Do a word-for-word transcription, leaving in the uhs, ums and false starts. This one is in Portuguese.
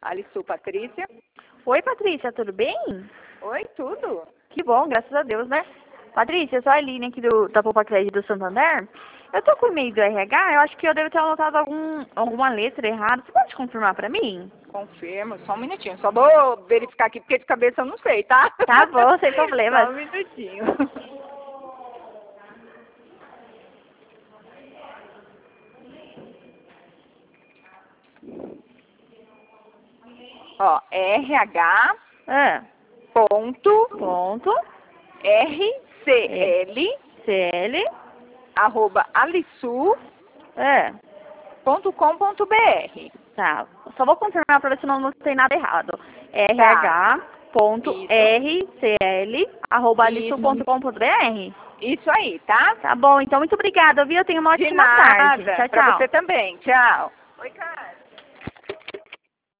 Alisu, Patrícia. Oi, Patrícia, tudo bem? Oi, tudo? Que bom, graças a Deus, né? Patrícia, eu sou a Aline aqui do, da Poupa Crédito do Santander. Eu tô com o e-mail do R H, eu acho que eu devo ter anotado algum, alguma letra errada. Você pode confirmar pra mim? Confirmo, só um minutinho. Só vou verificar aqui, porque de cabeça eu não sei, tá? Tá bom, sem problemas. Só um minutinho. Ó, R H Ah, ponto ponto, R C L C L, arroba alisu ah, ponto com ponto B R. tá. Só vou confirmar pra ver se não anotei nada errado. Tá. rh.rcl, arroba alisu ponto com ponto br. Isso aí, tá? Tá bom, então muito obrigada, viu? Eu tenho uma De ótima tarde. nada. Tchau, Pra tchau. você também. Tchau. Oi, cara.